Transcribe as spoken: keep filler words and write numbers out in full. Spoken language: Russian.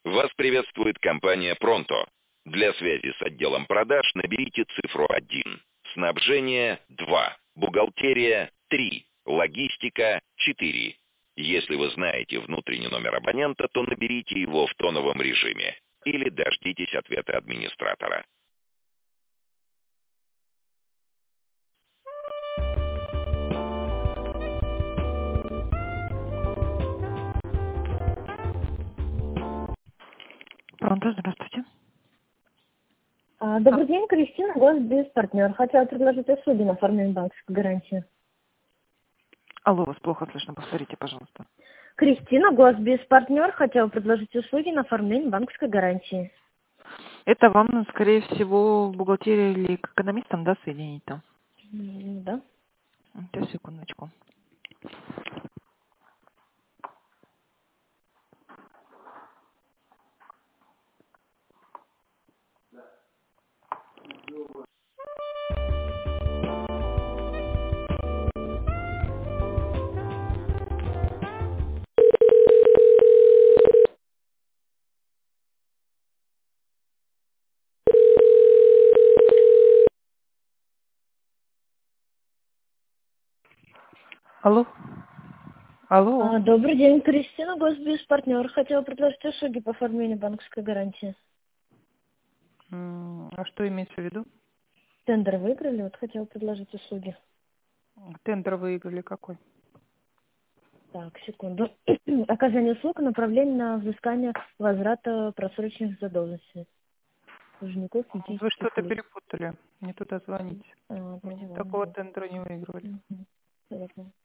Вас приветствует компания «Пронто». Для связи с отделом продаж наберите цифру один. Снабжение– два. Бухгалтерия– три. Логистика– четыре. Если вы знаете внутренний номер абонента, то наберите его в тоновом режиме. Или дождитесь ответа администратора. Пронто, здравствуйте. А, Добрый день, Кристина, Госбиз партнер. Хотела предложить услуги на оформление банковской гарантии. Алло, вас плохо слышно, повторите, пожалуйста. Кристина, Госбиз партнер. Хотела предложить услуги на оформление банковской гарантии. Это вам, скорее всего, в бухгалтерии или к экономистам, да, соединить там? М, Да. Сейчас, секундочку. Алло? Алло? А, Добрый день, Кристина, Госбиз партнер. Хотела предложить услуги по оформлению банковской гарантии. М, А что имеется в виду? Тендер выиграли, вот хотела предложить услуги. Тендер выиграли какой? Так, секунду. Оказание услуг, направление на взыскание возврата просроченных задолженностей должников Вы физических что-то лиц. перепутали. Не туда звоните. А, Мы ну, такого ладно. тендера не выигрывали. Мгм. Понятно.